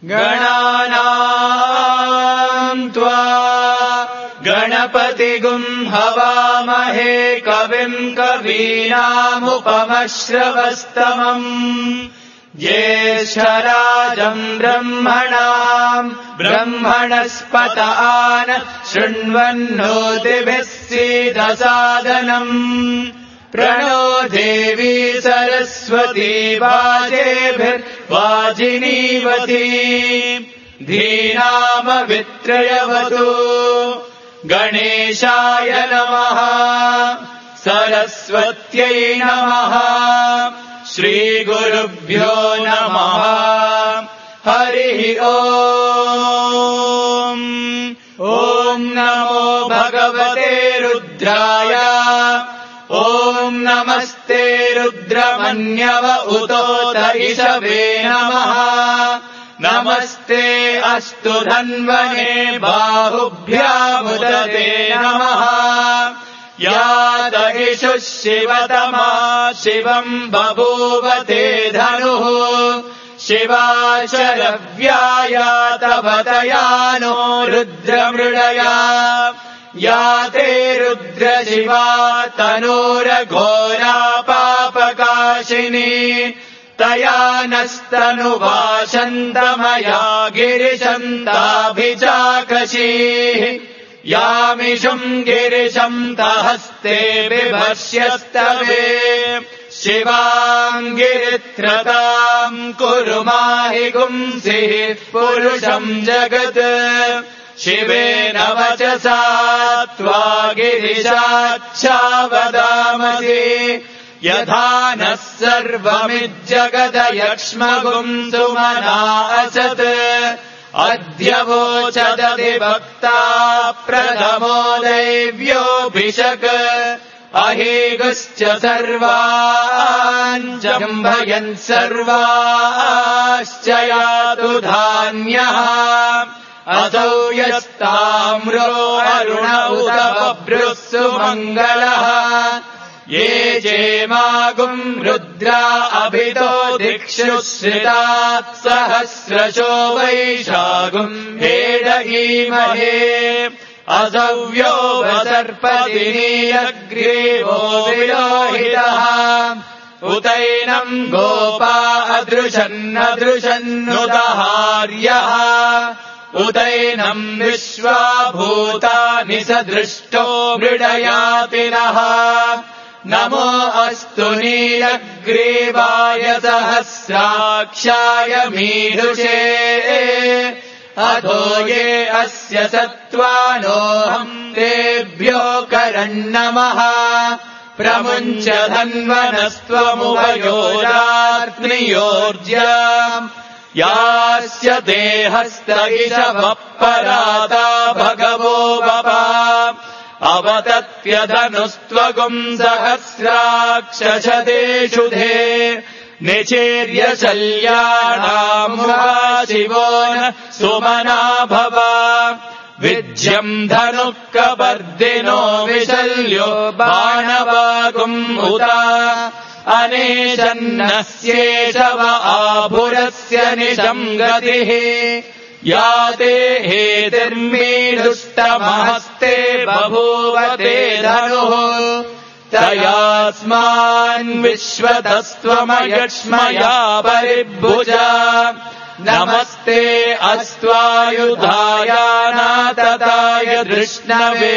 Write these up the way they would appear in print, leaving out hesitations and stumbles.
गणानाम् त्वा गणपतिगुं हवामहे कविम् कवीनामुपमश्रवस्तमम् ज्येष्ठराजम् ब्रह्मणाम् ब्रह्मणस्पत आन शृण्वन्नोतिभिः सीदसादनम् प्रणो देवी सरस्वती वाजेभिर्वाजिनीवती धीनामवित्रयवतु गणेशाय नमः सरस्वत्यै नमः श्रीगुरुभ्यो नमः हरिः ओम् ॐ नमो भगवते रुद्राय ॐ नमस्ते रुद्रमन्यव उतोत इषवे नमः नमस्ते अस्तु धन्वने बाहुभ्यामुदते नमः यात इषुः शिवतमा शिवम् बभूवते धनुः शिवा शरव्यायातवतया नो रुद्रमृडया याते रुद्रशिवा तनूरघोरा पापकाशिनी तया नस्तनुवाशन्तमया गिरिशन्ताभिचाकशीः यामिषुम् गिरिशम् तहस्ते बिभर्ष्यस्तवे शिवाम् गिरित्रताम् कुरु माहि गुंसिः पुरुषम् जगत् शिवेन वचसा त्वा गिरिशाच्छावदामसि यथा नः सर्वमिज्जगदयक्ष्मगुम् सुमना असत् अद्य वोचदधिभक्ता प्रथमो दैव्योऽभिषक् अहेगश्च सर्वान् जम्भयन् सर्वाश्च यातु धान्यः असौ यस्ताम्रो अरुण उत बभ्रुः सुमङ्गलः ये जेमागुम् रुद्रा अभितो दिक्षु श्रिताः सहस्रशो वैशागुम् हेडयीमहे असव्यो वसर्पतिनीयग्रीवो विलोहितः उतैनम् गोपा अदृशन्नदृशन्नुदहार्यः उतैनम् विश्वा भूतानि सदृष्टो मृडयातिनः नमो अस्तु नीलग्रीवाय सहस्राक्षाय मीढुषे अधो ये अस्य सत्त्वानोऽहम् तेभ्यो करन्नमः प्रमुञ्च धन्वनस्त्वमुभयोरात्नियोर्ज्याम् यास्य देहस्त इषवः पराता भगवो वपा अवतत्यधनुस्त्वगुम् सहस्राक्षशतेषुधे निचेर्य शल्याणाम् शिवो न सुमना भव विज्यम् धनुः कपर्दिनो विशल्यो बाणवागुम् उता अनेशन्नस्येषव आभुरस्य निशम् गतिः याते हेतिर्मीढुष्टमहस्ते बभूवते धनुः तयास्मान् विश्वतस्त्वमयक्ष्मया परिभुजा नमस्ते अस्त्वायुधायानातताय धृष्णवे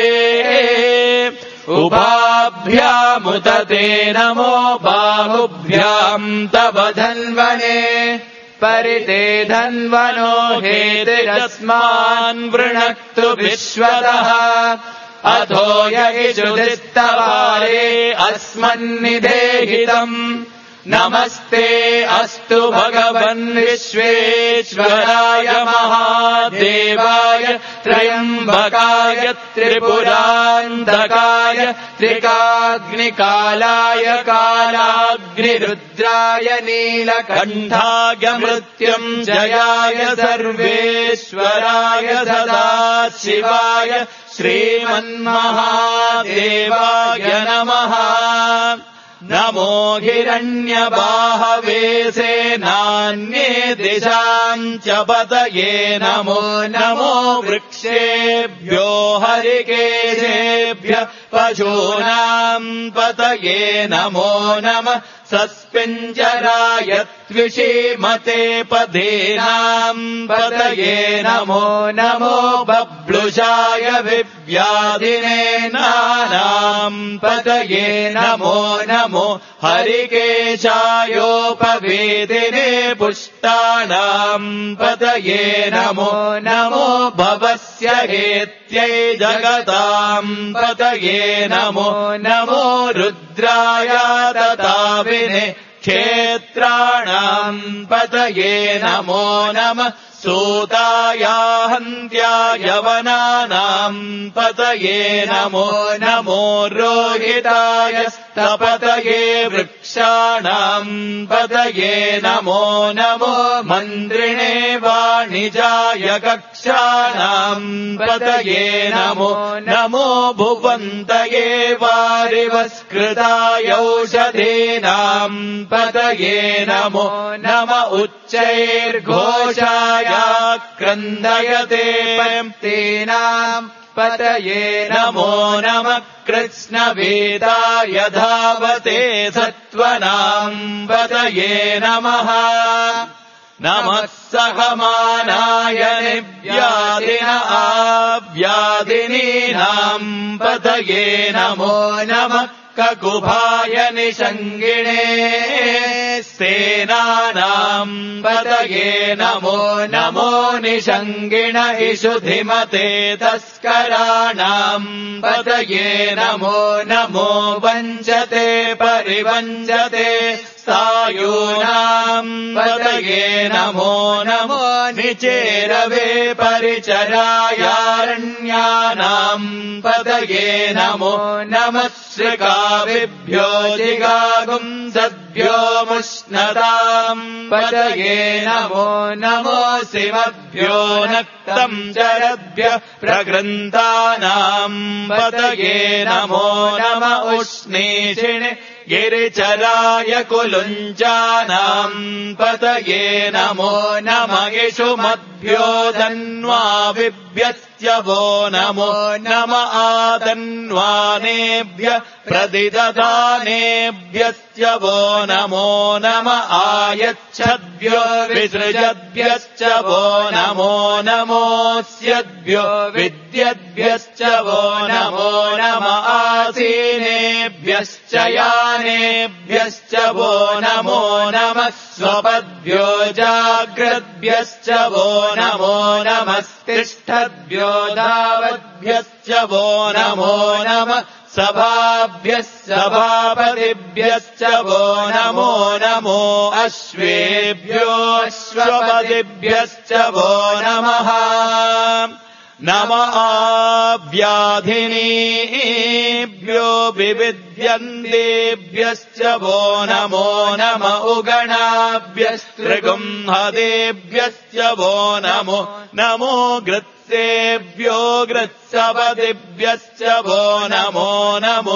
उभाभ्यामुदते नमो बाहुभ्याम् तव धन्वने परिते धन्वनो हेतिरस्मान् वृणक्तु विश्वतः अथो य इषुधिस्तवारे अस्मन्निदेहितम् नमस्ते अस्तु भगवन् विश्वेश्वराय महादेवाय त्र्यम्बकाय त्रिपुरान्तकाय त्रिकाग्निकालाय कालाग्निरुद्राय नीलकण्ठाय मृत्युञ्जयाय सर्वेश्वराय सदाशिवाय श्रीमन्महादेवाय नमः नमो हिरण्यबाहवे सेनान्ये दिशाम् च पतये नमो नमो वृक्षेभ्यो हरिकेशेभ्यः पशूनाम् पतये नमो नमः सस्पिञ्जराय त्विषीमते पदेनाम् पतये नमो नमो बब्लुषाय विव्याधिने नानाम् पतये नमो नमो हरिकेशायोपवेदिने पुष्टानाम् पतये नमो नमो भवस्य हेत्यै जगताम् पतये नमो नमो रुद्राय ददाविने क्षेत्राणाम् पतये नमो नमः सूताय हन्त्याय वनानाम् पतये नमो नमो रोहिताय स्तपतये वृक्षाणाम् पतये नमो नमो मन्त्रिणे वाणिजाय कक्षाणाम् पतये नमो नमो भुवन्तये वारिवस्कृताय औषधीनाम् पतये नमो नम उच्चैर्घोषाय क्रन्दयते पन्तीनाम् पतये नमो नमः कृष्णवेदाय धावते सत्त्वनाम् पतये नमः नमः सहमानाय निव्याधिन आव्याधिनीनाम् पतये नमो नमः ककुभाय निषङ्गिणे सेनानाम् पतये नमो नमो निषङ्गिण इषुधिमते तस्कराणाम् पतये नमो नमो वञ्चते परिवञ्चते सायूनाम् पतये नमो नमो निचेरवे परिचरायारण्यानाम् पतये नमो नमः श्रिकाविभ्यो जिगागुंसद्भ्यो मुष्णताम् पतये नमो नमो शिवभ्यो नक्तम् जरद्भ्यः प्रगृन्तानाम् पतये नमो नम उष्णीषिणे गिरिचराय कुलुञ्चानाम् पतये नमो नम इषुमद्भ्यो धन्वाविभ्यश्च वो नमो नम आदन्वानेभ्यः प्रतिदधानेभ्यश्च वो नमो नम आयच्छद्भ्यो विसृजद्भ्यश्च वो नमो नमोऽस्यद्भ्यो विद्यद्भ्यश्च वो नमो नम आसीनेभ्यश्च यानेभ्यश्च वो नमो नमः स्वपद्भ्यो जाग्रद्भ्यश्च वो नमो नमस्तिष्ठद्भ्यो धावद्भ्यश्च वो नमो नमः सभाभ्यः सभापतिभ्यश्च वो नमो नमो अश्वेभ्यो अश्वपतिभ्यश्च वो नमः नम आव्याधिनीभ्यो विविध्यन्तेभ्यश्च वो नमो नम उगणाभ्यस्त्रिगुंहदेभ्यश्च वो नमो नमो गृत्सेभ्यो गृत्सपतिभ्यश्च वो नमो नमो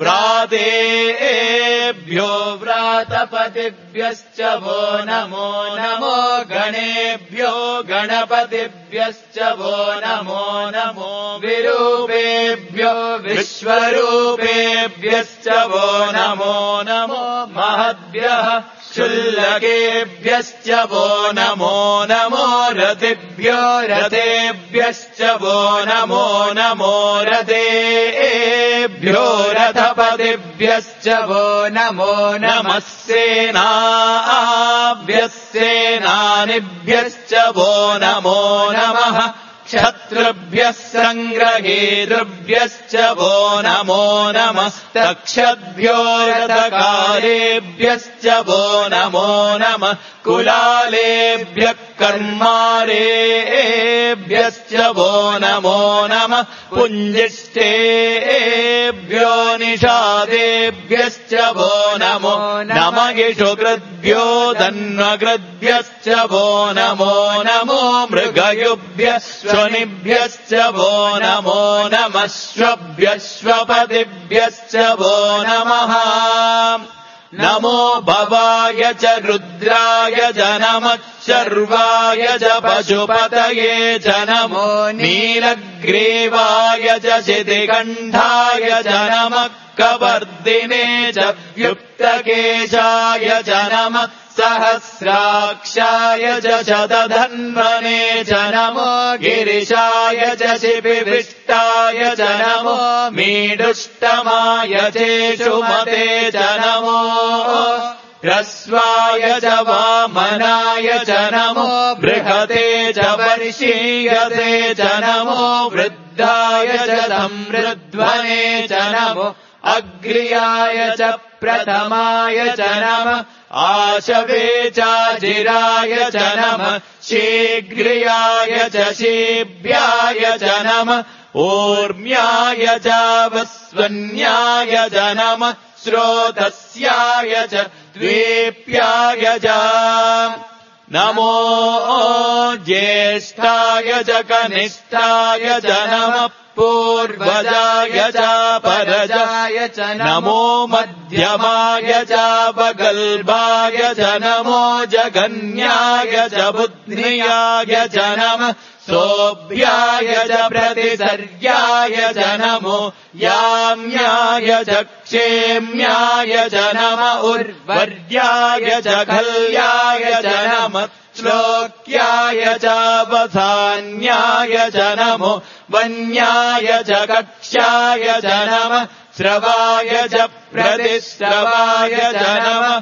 व्रातेभ्यो व्रातपतिभ्यश्च वो नमो नमो गणेभ्यो गणपतिभ्यश्च वो नमो नमो विरूपेभ्यो विश्वरूपेभ्यश्च वो नमो नमो महद्भ्यः क्षुल्लकेभ्यश्च वो नमो नमो रथेभ्यो रथेभ्यश्च वो नमो नमो रथेभ्यो रथपतिभ्यश्च वो नमो नमः सेनाभ्यः सेनानिभ्यश्च वो नमो नमः क्षत्रुभ्यः सङ्ग्रहेतृभ्यश्च वो नमो नमः तक्षद्भ्यो रथकारेभ्यश्च वो नमो नमः कुलालेभ्यः कर्मारेभ्यश्च वो नमो नमः पुञ्जिष्ठेभ्यो निषादेभ्यश्च वो नमो नम इषुकृद्भ्यो धन्वकृद्भ्यश्च वो नमो नमो मृगयुभ्यः स्वनिभ्यश्च वो नमो नमः श्वभ्यः श्वपतिभ्यश्च वो नमः नमो भवाय च रुद्राय च नमः शर्वाय च पशुपतये च नमो नीलग्रीवाय च शितिकण्ठाय च नमः कवर्दिने च व्युक्तकेशाय च नमः सहस्राक्षाय च शतधन्वने च नमो गिरिशाय च शिपिविष्टाय च नमो मीडुष्टमाय चेषुमते च नमो ह्रस्वाय च वामनाय च नमो बृहते च वर्षीयते च नमो वृद्धाय च संवृध्वने च नमो अग्र्याय च प्रथमाय च नमः आशवे चाजिराय च नमः शीघ्रियाय च शीभ्याय च नमः ऊर्म्याय च वस्वन्याय च नमः श्रोतस्याय च द्वीप्याय च नमो ज्येष्ठाय च कनिष्ठाय च नमः पूर्वजाय च परजाय च नमो मध्यमाय च वगल्भाय च नमो जगन्याय च बुद्ध्याय च नमः सोभ्याय च प्रतिसर्याय च नमो याम्याय च क्षेम्याय च नमः उर्वर्याय च खल्याय च नमः श्लोक्याय च वसान्याय च नमो वन्याय च कक्ष्याय च नमः श्रवाय च प्रतिश्रवाय च नमः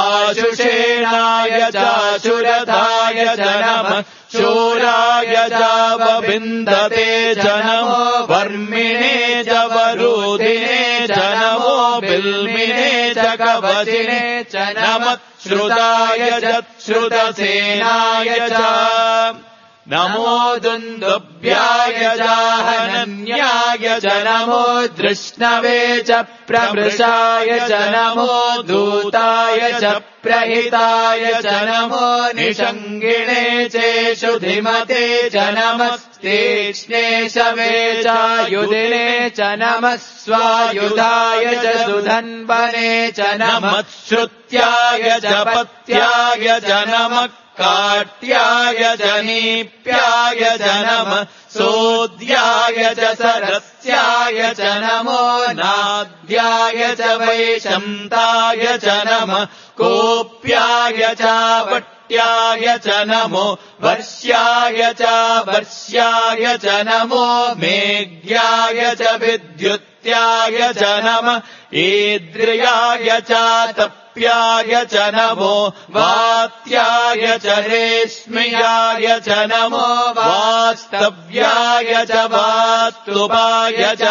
आशुषेणाय चाशुरथाय च नमः शूराय च वविन्दते च नमो वर्मिणे च वरुधिने च नमो बिल्मिने च कवचिने च नमः श्रुताय च श्रुतसेनाय च नमो दुन्दुभ्याय च हनन्याय च नमो दृष्णवे च प्रमृषाय च नमो दूताय च प्रहिताय च नमो निषङ्गिणे चेषु धिमते च नमः तीक्ष्णे शवे च युधिने च नमः स्वायुधाय च सुधन्वने च नमः श्रुत्याय च पत्याय च नमः काट्याय च नीप्याय च नमः सोद्याय च सरस्याय च नमो नाद्याय च वैशन्ताय च नमः कोप्याय च वट्याय च नमो वर्ष्याय च वर्ष्याय च नमो मेघ्याय च विद्युत्याय च नमः ईद्रियाय च प्याय च नमो वात्याय च रेश्म्याय च नमो वास्तव्याय च वास्तुपाय च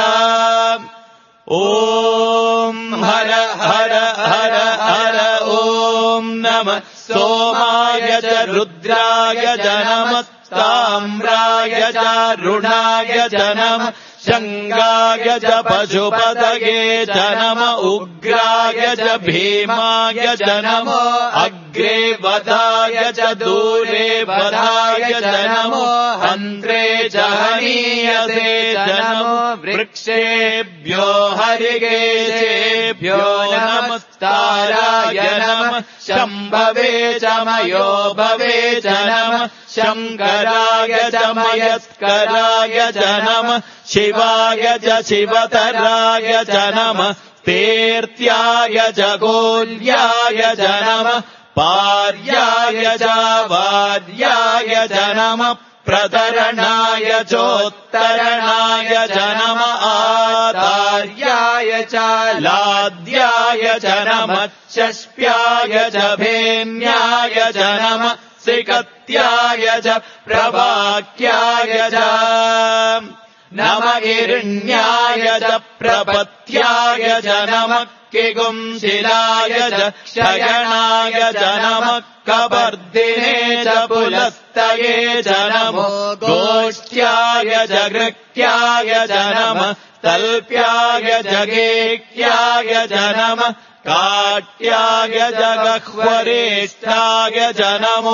ॐ हर हर हर हर ॐ नमः सोमाय च रुद्राय च नमः ताम्राय च रुणाय च नमः शङ्गाय च पशुपतये च नमः उग्राय च भीमाय च नमो अग्रे वधाय च दूरे वधाय च नमो हन्त्रे च हनीयसे च नमो वृक्षेभ्यो हरिकेशेभ्यो नमस्ताराय नमः शम्भवे च मयोभवे च नमः शङ्कराय च मयस्कराय च नमः शिवाय च शिवतराय च नमः तीर्थ्याय च गोल्याय च नमः पार्याय च वार्याय च नमः प्रतरणाय चोत्तरणाय च नमः आधार्याय च लाद्याय च नमः षष्प्याय च भेन्याय च नमः सिकत्याय च प्रवाक्याय च नमः हिरण्याय च प्रपत्याय च नमः किगुंशिलाय च क्षयणाय च नमः कवर्धिने च पुलस्तये च नमो गोष्ठ्याय च गृह्याय च नमः तल्प्याय च गेह्याय च नमः काट्याय च गह्वरेष्ठाय च नमो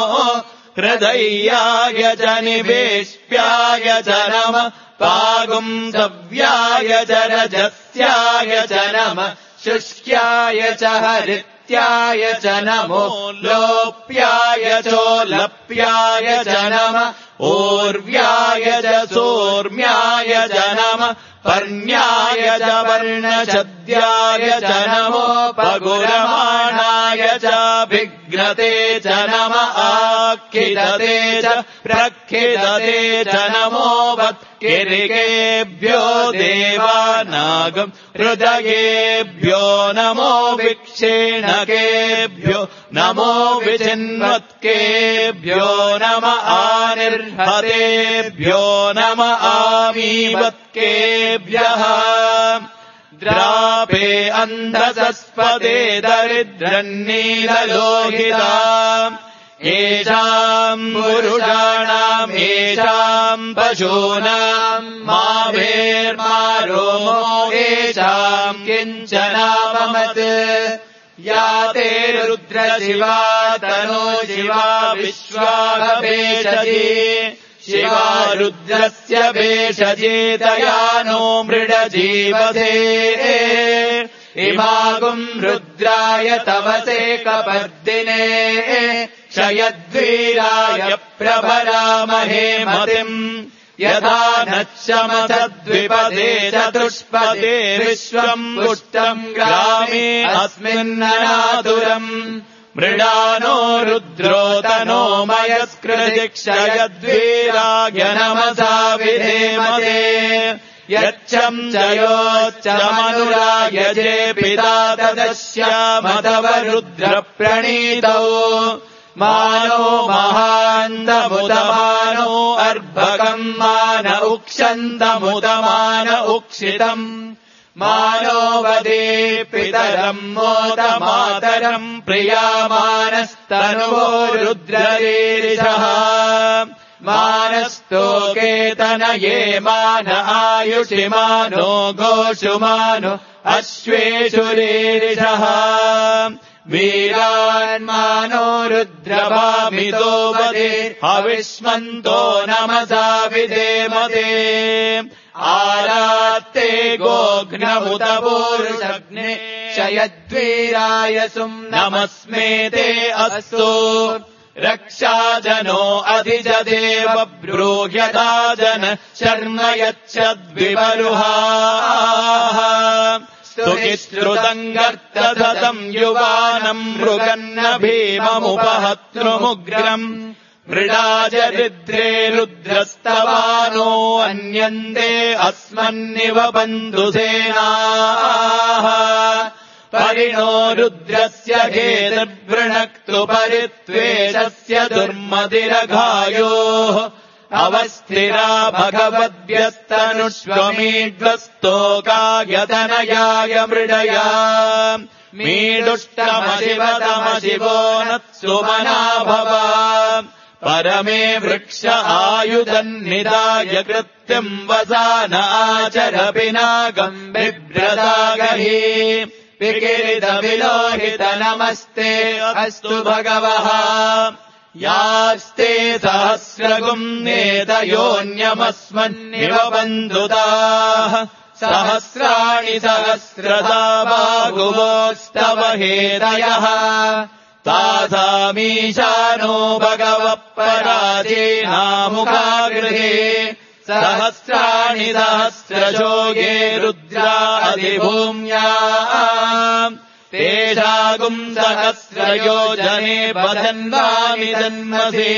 हृदयाय च निवेश्याय च नमः पागुंसव्याय च रजस्याय च नमः शुष्क्याय च हरित्याय च नमो लोप्याय चोलप्याय च नमः ऊर्व्याय च सोर्म्याय च नमः पर्ण्याय च पर्णशद्याय च नमो पगुरमाणाय च विघ्नते च नमः आखिदते च प्रखिदते च नमो वत्किरिकेभ्यो देवानागम् हृदयेभ्यो नमो विक्षेणकेभ्यो नमो विचिन्वत्केभ्यो नमः आनिर्हतेभ्यो नमः आमीवत्केभ्यः द्रापे अन्धसस्पदे दरिद्रन्नीललोहिता येषाम् पुरुषाणाम् येषाम् पशूनाम् मावेर्मारोमो येषाम् किञ्चनाममत् या ते रुद्रशिवा तनो शिवा विश्वाभेषजे शिवा रुद्रस्य भेषजेतया नो मृडजीवधे इमागुम् रुद्राय तवसे कपर्दिने क्षयद्वीराय प्रभरामहे मतिम् यथा नश्यमसद्विपदे चतुष्पदे विश्वम् पुष्टम् ग्रामे अस्मिन्ननातुरम् मृडानो रुद्रोतनो मयस्कृतिक्षयद्वीराय नमसा विधेमते यच्छम् जयोच्चमनुराय जे पिता तदस्यामतव रुद्रप्रणीतौ मानो महान्तमुदमानो अर्भकम् मान उक्षन्तमुदमान उक्षितम् मानो वदे पितरम् मोदमातरम् प्रियामानस्तनुवो रुद्ररीरिषः मानस्तोकेतनये मान आयुषि मानो गोषु मानो अश्वेषु रीरिषः वीरान्मानो रुद्रभामितो वदे हविष्मन्तो नमसा विधेमते आरात्ते गोघ्नमुत पूरुषग्ने क्षयद्वीराय सुम् नमस्मेते अस्तु रक्षाजनो अधिजदेव ब्रूह्यता जन शर्म यच्छद्विवरुहाः स्तुतिश्रुतम् गर्तधतम् युवानम् मृगन्न भीममुपहतृमुग्रम् मृडाजरिद्रे रुद्रस्तवानो अन्यन्ते अस्मन्निव बन्धुसेनाः परिणो रुद्रस्य हेतुर्वृणक्तु परित्वेषस्य दुर्मतिरघायोः अवस्थिरा भगवद्भ्यस्तनुष्वमीड्वस्तोकायतनयाय मृडया मीडुष्टमशिवतमशिवो नत्सुमना भव परमे वृक्ष आयुधन्निदाय कृत्यम् वसान आचर पिनाकम् बिभ्रदागहि विकिरितविलोहित नमस्ते अस्तु भगवः यास्ते सहस्रगुम् नेतयोऽन्यमस्मन्निव बन्धुताः सहस्राणि सहस्रदा बाहुवोस्तव हेदयः तासामीशानो भगवः पराजेनामुखागृहे सहस्राणि सहस्रशो ये रुद्रा अधिभूम्या तेषागुम् सहस्रयोजने वदन्वामि जन्मसे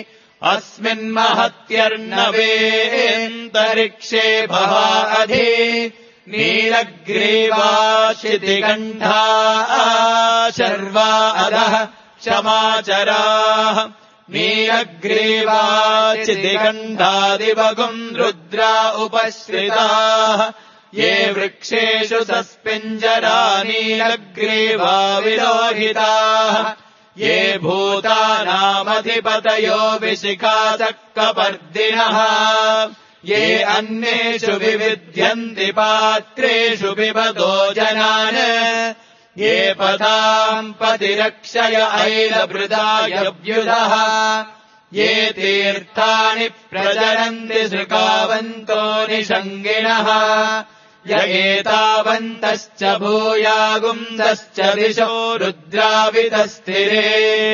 अस्मिन्महत्यर्णवेऽन्तरिक्षे भवा अधि नीलग्रीवा शितिकण्ठा शर्वा अधः क्षमाचराः नीलग्रीवा चितिकण्ठादिवगुम् रुद्रा उपश्रिताः ये वृक्षेषु सस्पिञ्जरा नीलग्रीवा विलोहिताः ये भूतानामधिपतयो विशिखाचक्रपर्दिनः ये अन्येषु विविध्यन्ति पात्रेषु पिबतो जनान् ये पदाम् पतिरक्षय ऐलभृदायव्युधः ये तीर्थानि प्रचरन्ति सृकावन्तो निषङ्गिणः य एतावन्तश्च भूयागुंसश्च दिशो रुद्रावितस्थिरे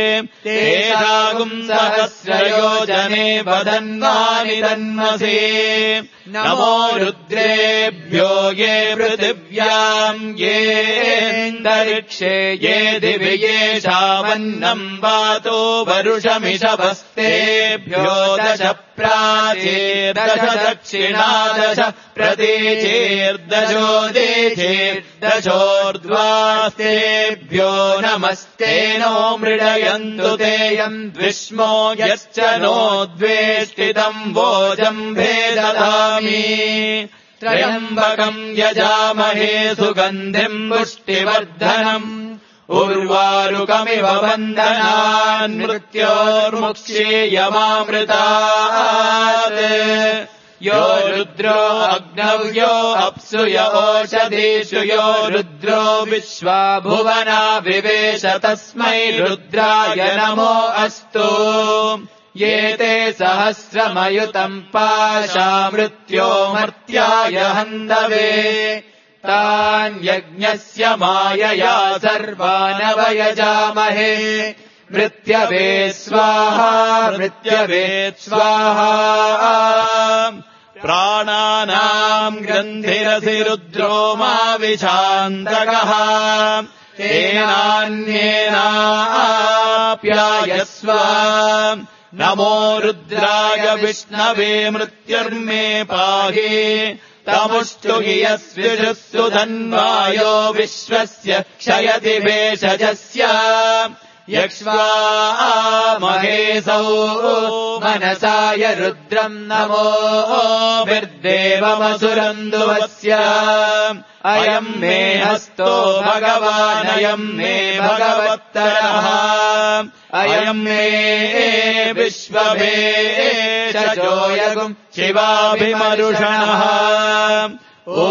तेषागुंसहस्रयोजने वदन्वानि तन्मसे नमो रुद्रेभ्यो ये पृथिव्याम् येऽन्तरिक्षे ये दिवि येषामन्नम् वातो वरुषमिषभस्तेभ्यो दश प्राचीर्दश दक्षिणादश प्रतीचीर्दशोदीचीर्दशोर्ध्वास्तेभ्यो नमस्ते नो मृडयन्तु ते यम् द्विष्मो यश्च नो द्वेष्टितम् वोजम् भेदधामि त्रयम्बकम् यजामहे सुगन्धिम् पुष्टिवर्धनम् उर्वारुकमिव बन्धनान् मृत्योर्मुक्षीयमामृतात् यो रुद्रो अग्नौ यो अप्सु य ओषधीषु यो रुद्रो विश्वा भुवना विवेश तस्मै रुद्राय नमो अस्तु ये ते सहस्रमयुतम् पाशा मृत्योमर्त्याय हन्दवे तान् यज्ञस्य मायया सर्वानवयजामहे मृत्यवे स्वाहा मृत्यवे स्वाहा प्राणानाम् ग्रन्थिरसि रुद्रो मा विशान्तकः तेनान्येनाप्यायस्व नमो रुद्राय विष्णवे मृत्युर्मे पाहि तमुष्टुहि यस्विषुस्सु धन्वायो विश्वस्य क्षयति भेषजस्य यक्ष्वा महेशौ मनसाय रुद्रम् नमो भिर्देवमसुरन्दुवस्य अयम् मे हस्तो भगवानयम् मे भगवत्तरः अयम् मे विश्वभेषजोऽयगुम् शिवाभिमरुषणः ॐ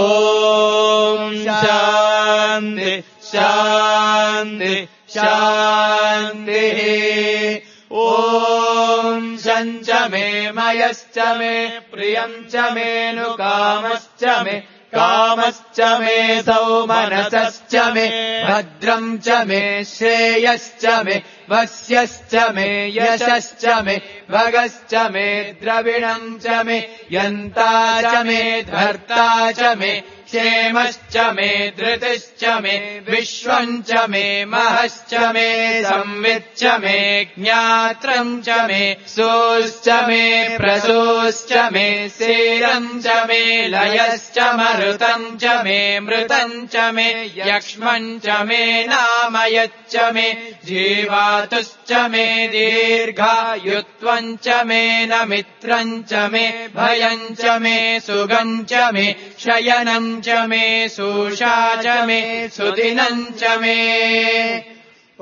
शान्ति शान्ति शान्तिः ॐ शञ्च मे मयश्च मे प्रियम् च मेऽनुकामश्च मे कामश्च मे सौमनसश्च मे भद्रम् च मे श्रेयश्च मे वस्यश्च मे यशश्च मे भगश्च मे द्रविणम् च मे यन्ता च मे धर्ता च मे क्षेमश्च मे धृतिश्च मे विश्वम् च मे महश्च मे संविच्च मे ज्ञात्रम् च मे सोश्च मे प्रसोश्च मे सेरम् च मे लयश्च मरुतम् च मे मृतम् च मे यक्ष्मम् च मे नामयच्च मे जीवातुश्च मे दीर्घायुत्वम् च मे नमित्रम् च मे भयम् च मे सुगम् च मे शयनम् च मे सूषा च मे सुदिनम् च मे ॐ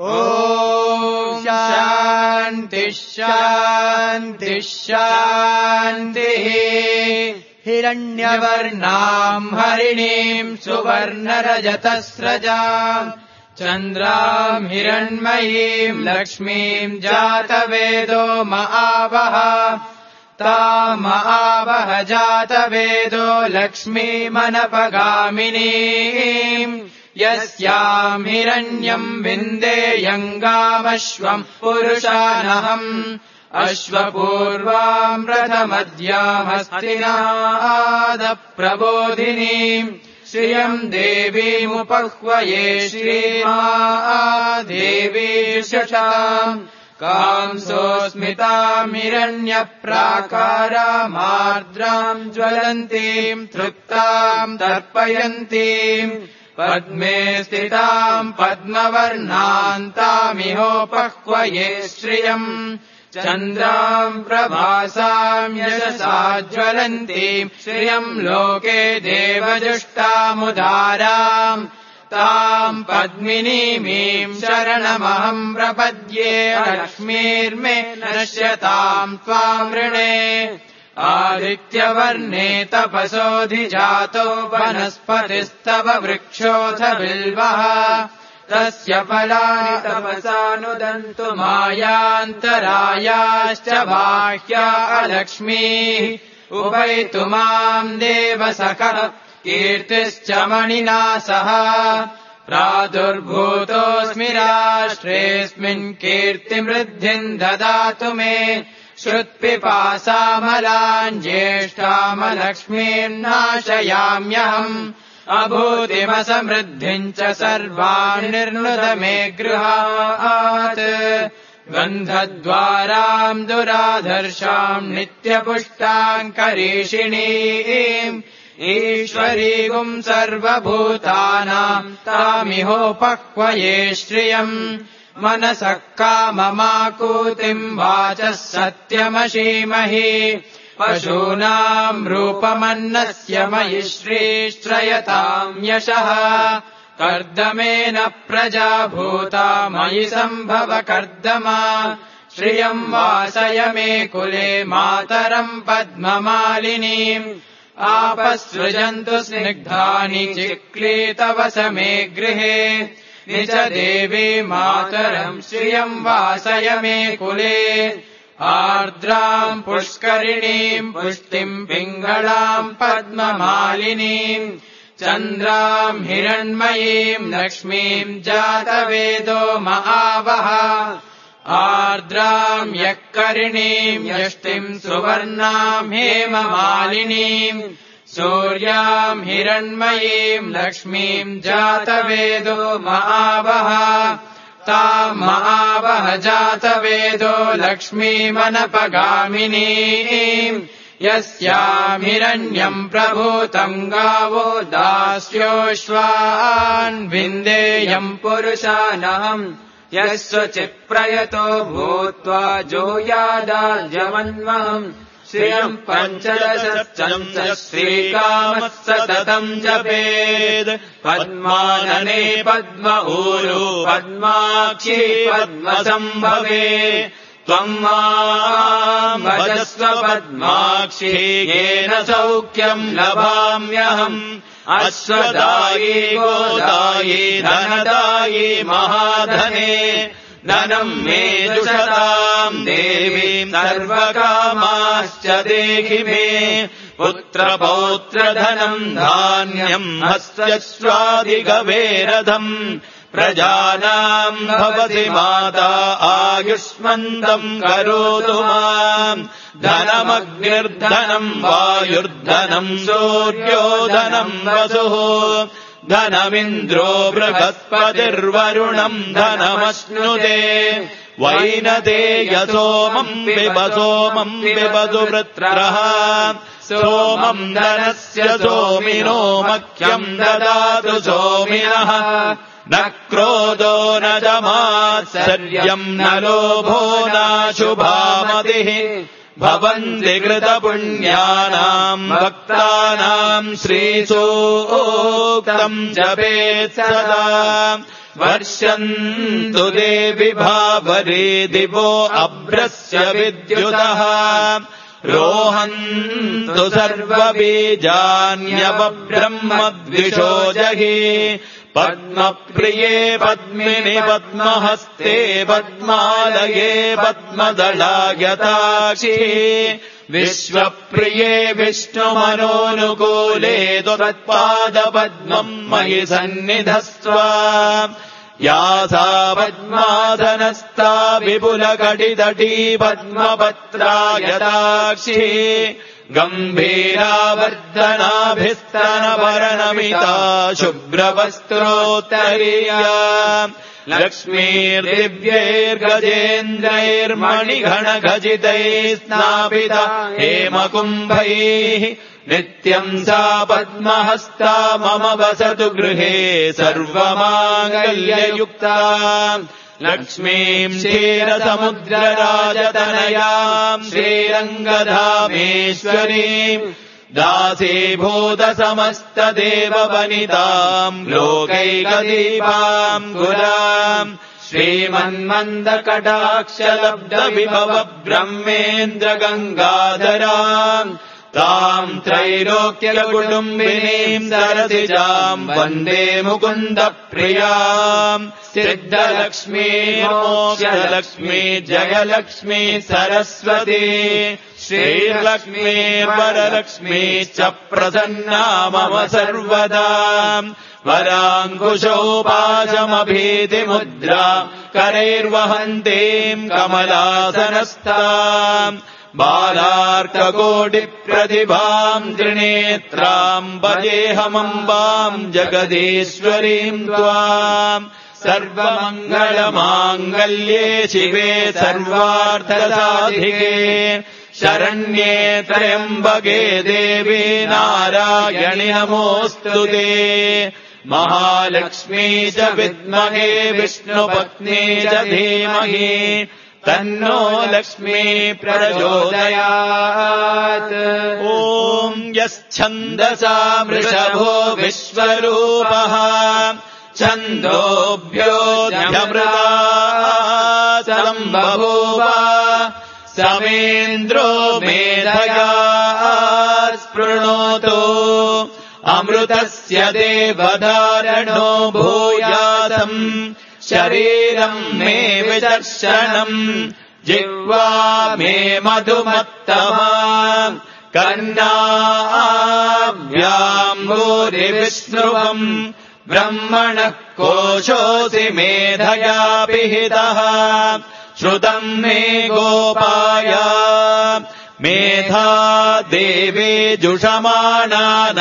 शान्तिः शान्तिः शान्तिः हिरण्यवर्णाम् हरिणीम् सुवर्णरजतस्रजाम् चन्द्राम् हिरण्मयीम् लक्ष्मीम् जातवेदो महावः तामहावह जातवेदो लक्ष्मीमनपगामिनीम् यस्याम् हिरण्यम् विन्देयङ्गामश्वम् पुरुषानहम् अश्वपूर्वाम् रथमद्याम् हस्तिनादप्रबोधिनीम् श्रियम् देवीमुपह्वये श्रीमादेवी शशाम् कांसोऽस्मिताम् हिरण्यप्राकारामार्द्राम् ज्वलन्तीम् तृप्ताम् तर्पयन्तीम् पद्मे स्थिताम् पद्मवर्णान्तामिहोपह्वये श्रियम् चन्द्राम् प्रभासाम् यशसा ज्वलन्तीम् श्रियम् लोके देवजुष्टामुदाराम् ताम् पद्मिनीमीम् शरणमहम् प्रपद्ये लक्ष्मीर्मे नश्यताम् त्वाम् ऋणे आदित्यवर्णे तपसोऽधिजातो वनस्पतिस्तव वृक्षोऽथ बिल्वः तस्य फलानि तपसानुदन्तु मायान्तरायाश्च बाह्या अलक्ष्मीः उपैतु माम् देवसखः कीर्तिश्च मणिना सह प्रादुर्भूतोऽस्मि राष्ट्रेऽस्मिन् कीर्तिमृद्धिम् ददातु मे श्रुत्पिपासामलान् ज्येष्ठामलक्ष्मीर्नाशयाम्यहम् अभूतिमसमृद्धिम् च सर्वान् निर्नुद मे गृहात् गन्धद्वाराम् दुराधर्षाम् नित्यपुष्टाम् करीषिणीम् ईश्वरीगुम् सर्वभूतानाम् तामिहोपक्वये श्रियम् मनसः काममाकूतिम् वाचः सत्यमशीमहि पशूनाम् रूपमन्नस्य मयि श्रीश्रयताम् यशः कर्दमेन प्रजा भूता मयि सम्भव कर्दमा श्रियम् वासय मे कुले मातरम् पद्ममालिनीम् आपसृजन्तु स्निग्धानि चिक्लीतवस मे गृहे निज देवी मातरम् श्रियम् वासय मे कुले आर्द्राम् पुष्करिणीम् पुष्टिम् पिङ्गळाम् पद्ममालिनीम् चन्द्राम् हिरण्मयीम् लक्ष्मीम् जातवेदो महावः आर्द्राम् यक्करिणीम् यष्टिम् सुवर्णाम् हेममालिनीम् सूर्याम् हिरण्मयीम् लक्ष्मीम् जातवेदो महावः ताम् महावः जातवेदो लक्ष्मीमनपगामिनीम् यस्याम् हिरण्यम् प्रभूतम् गावो दास्योश्वान् विन्देयम् पुरुषानहम् यस्वचित्प्रयतो भूत्वा जोयादाजमन्वहम् श्रियम् पञ्चदशश्चम् श्रीकामः सततम् जपेत् पद्मानने पद्म ऊरू पद्माक्षी पद्मसम्भवे त्वम् माम् भजस्व पद्माक्षी येन सौख्यम् लभाम्यहम् अश्वदायी गोदायी धनदायी महाधने धनम् मे दुषताम् देवीम् सर्वकामाश्च देहि मे पुत्रपौत्रधनम् धान्यम् हस्तश्वादिगवेरधम् प्रजानाम् भवति माता आयुष्मन्तम् करोतु माम् धनमग्निर्धनम् वायुर्धनम् सूर्यो धनम् वसुः धनमिन्द्रो बृहस्पतिर्वरुणम् धनमश्नुते वैनतेय सोमम् पिबतु वृत्रः सोमम् धनस्य सोमिनो मह्यम् ददातु सोमिनः न क्रोधो न जमात्सर्यम् न लोभो नाशुभामतिः भवन्ति कृतपुण्यानाम् भक्तानाम् श्रीसूक्तम् जपेत् सदा वर्षन्तु देवि भावरे दिवो अभ्रस्य विद्युतः रोहन्तु सर्वबीजान्यवब्रह्मद्विषो जहि पद्मप्रिये पद्मिनि पद्महस्ते पद्मालये पद्मदलायताक्षी विश्वप्रिये विष्णुमनोनुकूले त्वत्पादपद्मम् मयि सन्निधस्त्व या सा पद्मासनस्था विपुलकटितटी पद्मपत्रायताक्षी गम्भीरावर्धनाभिस्तनवरणमिता शुभ्रवस्त्रोत्तरीया लक्ष्मीर्दिव्यैर्गजेन्द्रैर्मणिगणखचितैः स्नापिता हेमकुम्भैः नित्यम् सा पद्महस्ता मम वसतु गृहे सर्वमाङ्गल्ययुक्ता लक्ष्मीम् क्षीरसमुद्रराजतनयाम् श्रीरङ्गधामेश्वरीम् दासीभूतसमस्तदेववनिताम् लोकैकदीपाम् गुराम् श्रीमन्मन्दकटाक्षलब्धविभव ब्रह्मेन्द्रगङ्गाधराम् ताम् त्रैलोक्यकुटुम्बिनीम् सरसिजाम् वन्दे मुकुन्दप्रियाम् सिद्धलक्ष्मी मोक्षलक्ष्मी जयलक्ष्मी सरस्वती श्रीलक्ष्मी वरलक्ष्मी च प्रसन्ना मम सर्वदा वराङ्कुशोपाशमभीतिमुद्रा करैर्वहन्तीम् कमलासनस्ताम् बालार्ककोटिप्रतिभाम् त्रिनेत्राम् भजेऽहमम्बाम् जगदीश्वरीम् त्वाम् सर्वमङ्गलमाङ्गल्ये शिवे सर्वार्थसाधिके शरण्ये त्र्यम्बके देवी नारायणि नमोऽस्तु ते महालक्ष्मी च विद्महे विष्णुपत्नी च धीमहि तन्नो लक्ष्मी प्रचोदयात् ॐ यश्छन्दसा वृषभो विश्वरूपः छन्दोभ्योऽध्यमृता बभूव समेन्द्रो मेधया स्पृणोतु अमृतस्य देवधारणो भूयासम् शरीरम् मे विदर्शनम् जिह्वा मे मधुमत्तमा कर्णाभ्याम् भूरिविष्णुवम् ब्रह्मणः कोशोऽसि मेधया पिहितः श्रुतम् मे गोपाय मेधा देवी जुषमाणा न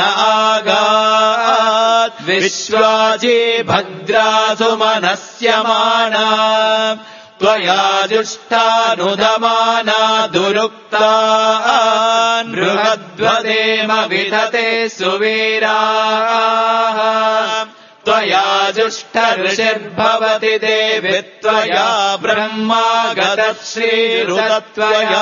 आगात् विश्वाजी भद्रासु मनस्यमाना त्वया जुष्टानुदमाना दुरुक्तान् बृहद्वदेम विदते सुवीराः त्वया जुष्टऋषिर्भवति देवि त्वया ब्रह्मागतः श्रीरुतत्वया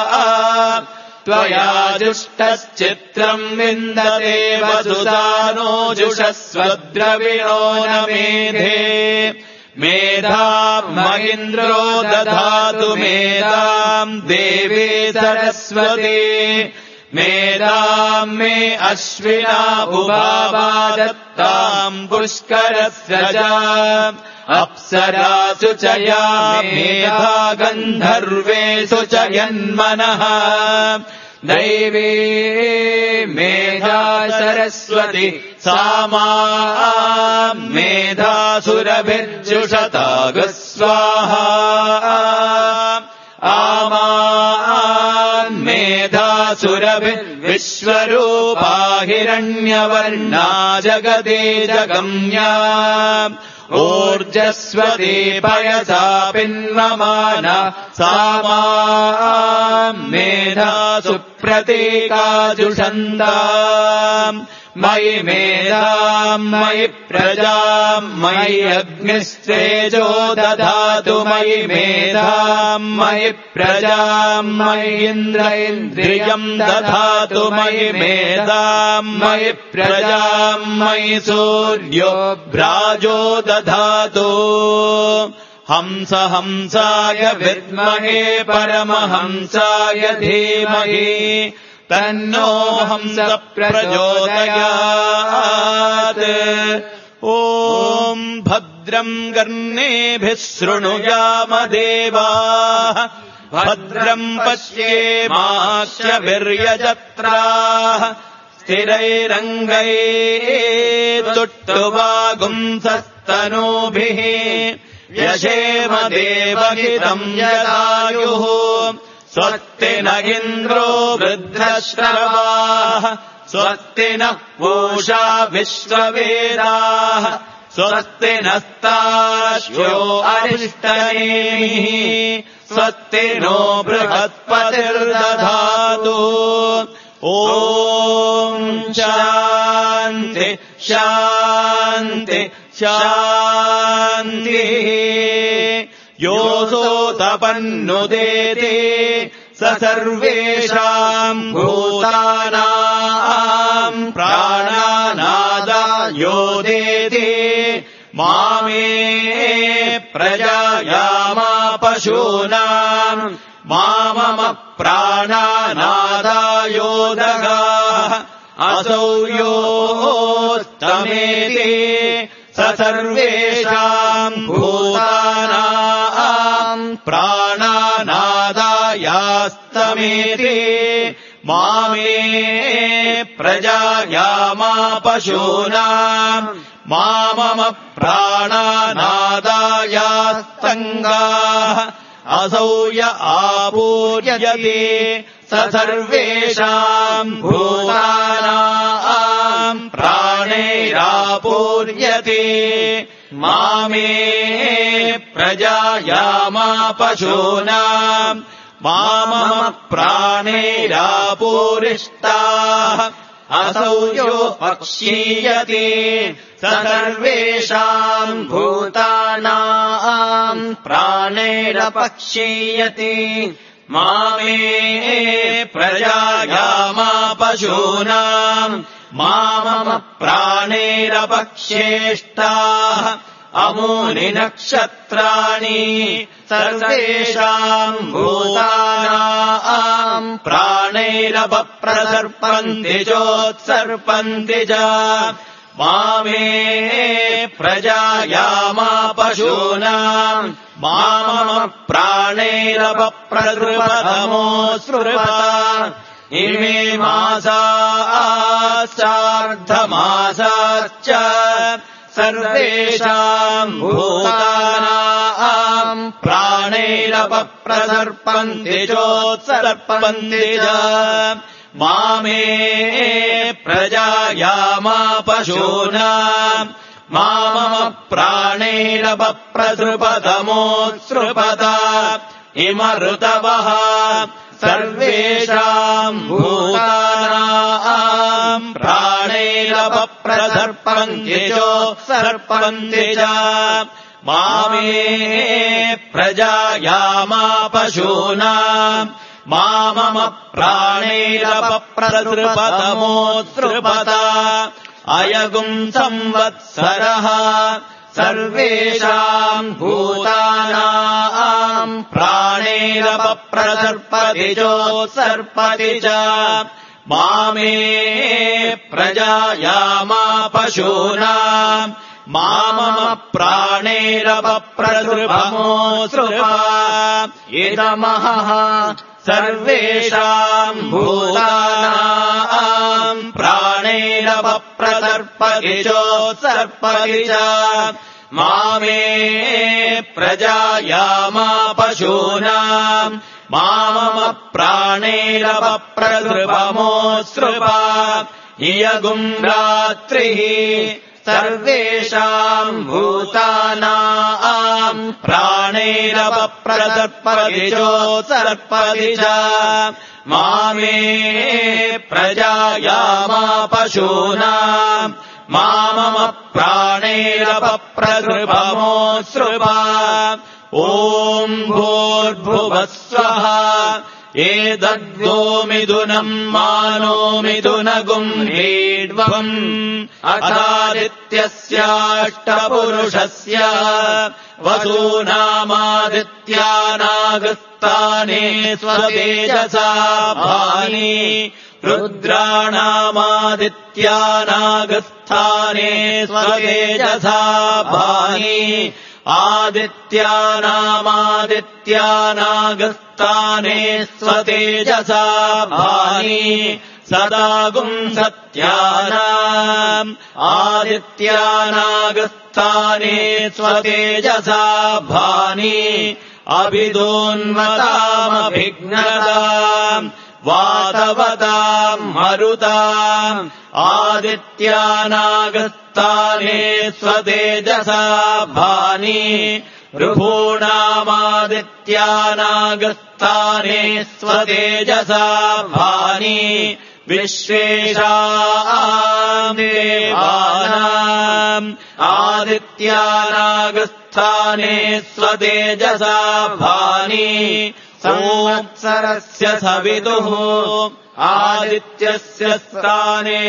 त्वया जुष्टश्चित्रम् विन्दते वसुधानो जुषस्वद्रविणो न मेधे मेधाम् महीन्द्रो दधातु मेधाम् देवी सरस्वती मेधाम् मे अश्विना उभावा दत्ताम् पुष्करस्रजा अप्सरासु च या मेधा गन्धर्वेषु च यन्मनः दैवी मेधा सरस्वती सा माम् मेधासुरभिर्जुषतागः स्वाहा आमान् मेधासुरभिर्विश्वरूपा हिरण्यवर्णा जगदे जगम्या ऊर्जस्वती पयसा पिन्वमाना सा माम् मेधासु प्रतीका जुषन्ताम् मयि मेधाम् मयि प्रजाम् मयि अग्निस्तेजो दधातु मयि मेधाम् मयि प्रजाम् मयि इन्द्र इन्द्रियम् दधातु मयि मेधाम् मयि प्रजाम् मयि सूर्यो भ्राजो दधातु हंस हंसाय विद्महे परमहंसाय धीमहि तन्नो हंस प्रचोदयात् ॐ भद्रम् कर्णेभिः शृणुयाम देवाः भद्रम् पश्येमाक्षभिर्यजत्राः स्थिरैरङ्गैः तुष्टुवागुंसस्तनूभिः यशेम देवहितम् यदायुः स्वस्ति न इन्द्रो वृद्धश्रवाः स्वस्ति नः पूषा विश्ववेदाः स्वस्ति नस्ताश्वो अरिष्टनेमिः स्वस्ति नो बृहस्पतिर्दधातु ॐ शान्ति शान्ति शान्तिः योऽसोतपन्नुदेते स सर्वेषाम् भूतानाम् प्राणानादायो देते मामे प्रजायामा पशूनाम् मामम प्राणानादायोदगाः असौ योस्तमेति स सर्वेषाम् भूतानाम् प्राणानादायास्तमेति मामे प्रजायामा पशूनाम् मामम प्राणानादायास्तङ्गाः असौ य आपूर्यते स सर्वेषाम् भूतानाम् प्राणैरापूर्यते मामे प्रजायामा पशूनाम् मामम प्राणैरापूरिष्टाः असौ यो पक्षीयते स सर्वेषाम् भूतानाम् प्राणैरपक्षीयते मामे प्रजायामा पशूनाम् मामम प्राणैरपक्षेष्टाः अमूनि नक्षत्राणि सर्वेषाम् भूतानाम् प्राणैरपप्रसर्पन्ति चोत्सर्पन्ति च मामे प्रजायामा पशूनाम् मामम प्राणैरपप्रसृपतमोऽसृपता इमे मासाश्चार्धमासाश्च सर्वेषाम् भूतानाम् प्राणैरपप्रसर्पन्ति चोत्सर्पन्ति च मामे प्रजायामा पशूनाम् मामम प्राणैरपप्रसृपतमोऽसृपता इम ऋतवः सर्वेषाम् भूतानाम् प्राणैरपप्रसर्पन्ति चोत्सर्पन्ति च मामे प्रजायामा पशूनाम् मामम प्राणैरपप्रसृपतमोऽसृपता अयगुम् संवत्सरः सर्वेषाम् भूतानाम् प्राणैरपप्रसर्पति चोत्सर्पति च मामे प्रजायामा पशूनाम् मामम प्राणैरपप्रसृपतमोऽसृपा इदमहः सर्वेषाम् भूतानाम् प्राणैरपप्रसर्पति चोत्सर्पति च मामे प्रजायामा पशूनाम् मामम प्राणैरपप्रसृपतमोऽसृपा इयगुम् रात्रिः सर्वेषाम् भूतानाम् प्राणैरपप्रसर्पति चोत्सर्पति च मामे प्रजायामा पशूनाम् मामम प्राणैरपप्रसृपतमोऽसृपा ॐ भूर्भुवः स्वः एतद्वोमिथुनम् मानो मिथुनगुम् हीड्वम् अथादित्यस्याष्टपुरुषस्य वसूनामादित्यानागस्ताने स्वतेजसा भानि रुद्राणामादित्यानागस्ताने स्वतेजसा भानि आदित्यानामादित्यानागस्ताने स्वतेजसा भानि सदागुम् सत्यानाम् आदित्यानागस्ताने स्वतेजसा भानि अभिदोन्मतामभिघ्नताम् वातवताम् मरुताम् आदित्यानागस्ताने स्वतेजसा भानि ऋभूणामादित्यानागस्ताने स्वतेजसा भानि विश्वेषाम् देवानाम् आदित्यानागस्ताने स्वतेजसा भानि संवत्सरस्य सवितुः आदित्यस्य स्थाने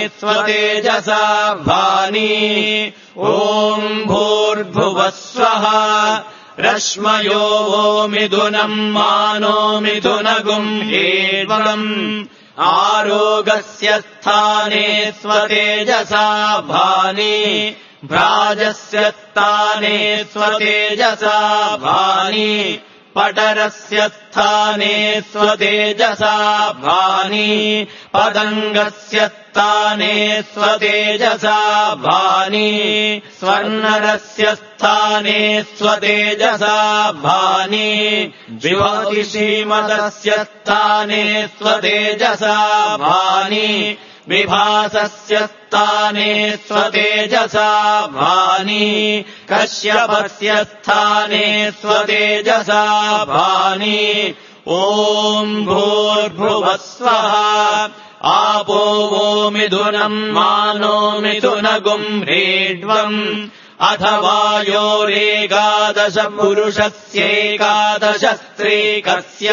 स्वतेजसा भानि ॐ भूर्भुवः स्वः रश्मयो वो मिथुनम् मानो मिथुनगुम् हेड्वम् आरोगस्य स्थाने स्वतेजसा भानि भ्राजस्य स्थाने स्वतेजसा भानि पटरस्य स्थाने स्वतेजसा भानि पतङ्गस्य स्थाने स्वतेजसा भानि स्वर्णरस्य स्थाने स्वतेजसा भानि विभूतिश्रीमतस्य स्थाने स्वतेजसा भानि विभासस्य स्थाने स्वतेजसा भानि कश्यपस्य स्थाने स्वतेजसा भानि ॐ भूर्भुवः स्वः आपो वो मिथुनम् मानो मिथुनगुम् हेड्वम् अथ वायोरेकादश पुरुषस्यैकादश स्त्रीकस्य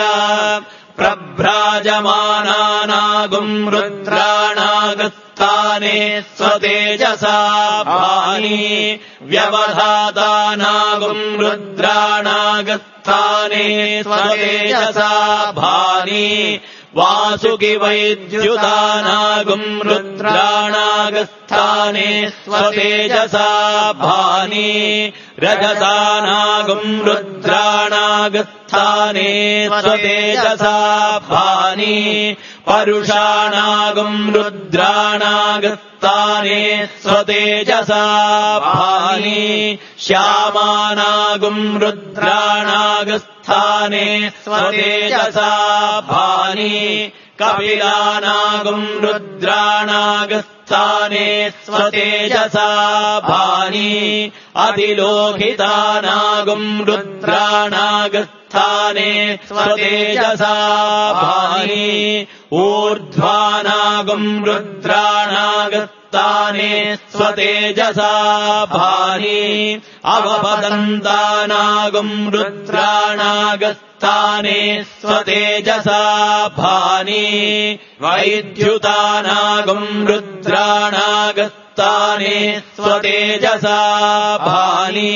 प्रभ्राजमानानागुम् रुद्राणागस्थाने स्वतेजसा भानि व्यवधातानागुम् रुद्राणागस्थाने स्वतेजसा भानि वासुकि वैद्युतानागुम् रुद्राणागस्थाने स्वतेजसा भानि रजतानागुम् रुद्राणागस्थाने स्वतेजसा भानि परुषाणागुम् रुद्राणागस्थाने स्वतेजसा भानि श्यामानागुम् रुद्राणागस्थाने स्वतेजसा भानि कपिलानागुम् रुद्राणागस्थाने स्वतेजसा भानि अतिलोहितानागुम् रुद्राणागस्थाने स्वतेजसा भानि ऊर्ध्वानागुम् रुद्राणागस्थाने स्वतेजसा भानि अवपतन्तानागुम् रुद्राणागस्थाने स्वतेजसा भानि वैद्युतानागुम् रुद्राणागस्थाने स्वतेजसा भानि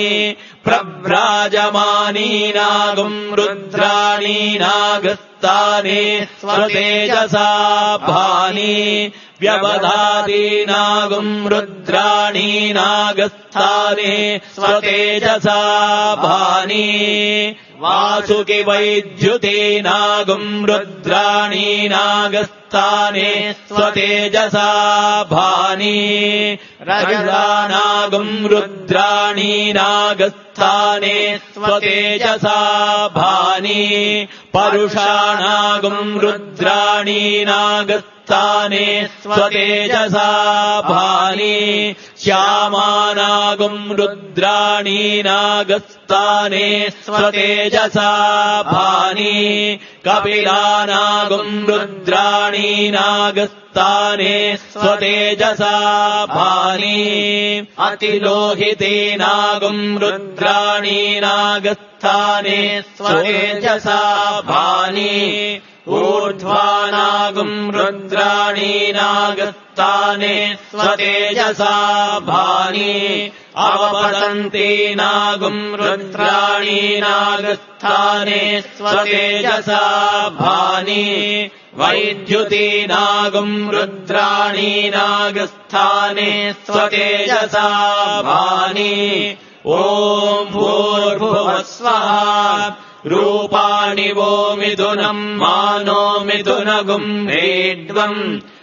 प्रभ्राजमानीनागुम् रुद्राणीनागस्थाने स्वतेजसा भानि व्यवधातीनागुम् रुद्राणीनागस्थाने स्वतेजसा भानि वासुकि वैद्युतेनागुम् रुद्राणीनागस्थाने स्वतेजसा भानि रजतानागुम् रुद्राणीनागस्थाने स्वतेजसा भानि परुषाणागुम् रुद्राणीनागस्थाने स्वतेजसा भानि श्यामानागुम् रुद्राणीनागस्थाने स्वतेजसा भानि कपिलानागुम् रुद्राणीनागस्थाने स्वतेजसा भानि अतिलोहितेनागुम् रुद्राणीनागस्थाने स्वतेजसा भानि ऊर्ध्वानागुम् रुद्राणीनागस्थाने स्वतेजसा भानि अवपतन्तीनागुम् रुद्राणीनागस्थाने स्वतेजसा भानि वैद्युतीनागुम् रुद्राणीनागस्थाने स्वतेजसा भानि ॐ भूर्भुवः स्वः रूपाणि वो मिथुनम् मानो मिथुनगुम् हेड्वम्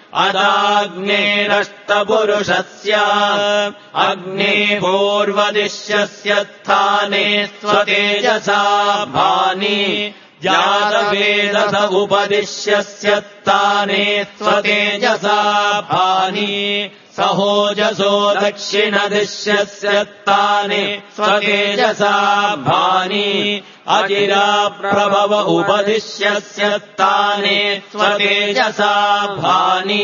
अदाग्नेरष्टपुरुषस्य अग्ने पूर्वदिश्यस्य स्थाने स्वतेजसा भानि जातवेदस उपदिश्यस्य स्थाने स्वतेजसा भानि सहोजसो दक्षिणदिश्यस्य स्थाने स्वतेजसा भानि अजिराप्रभव उपदिश्यस्य स्थाने स्वतेजसा भानि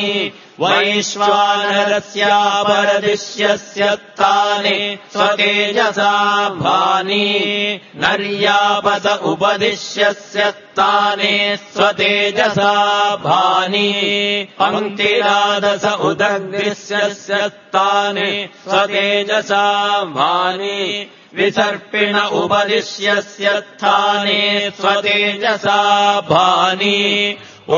वैश्वानरस्यापरदिश्यस्य स्थाने स्वतेजसा भानि नर्यापस उपदिश्यस्य स्थाने स्वतेजसा भानि पङ्क्तिरादस उदग्निश्यस्य स्थाने स्वतेजसा भानि विसर्पिण उपदिश्यस्य स्थाने स्वतेजसा भानि ॐ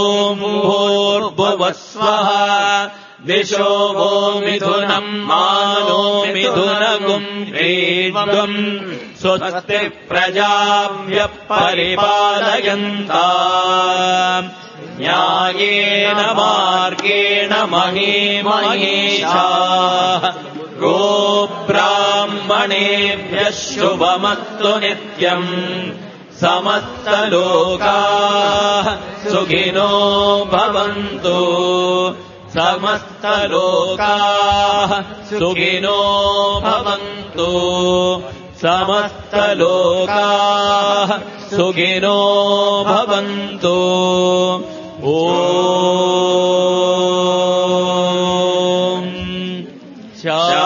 भूर्भुवस्वः दिशो वो मिथुनम् मानो मिथुनगुम् एवम् स्वस्ति प्रजाभ्यः परिपालयन्ता न्यायेन मार्गेण महीमहीषाः गोब्राह्मणेभ्यः शुभमस्तु नित्यम् समस्तलोकाः सुखिनो भवन्तु समस्तलोकाः सुखिनो भवन्तु समस्तलोकाः सुखिनो भवन्तु ॐ शान्ति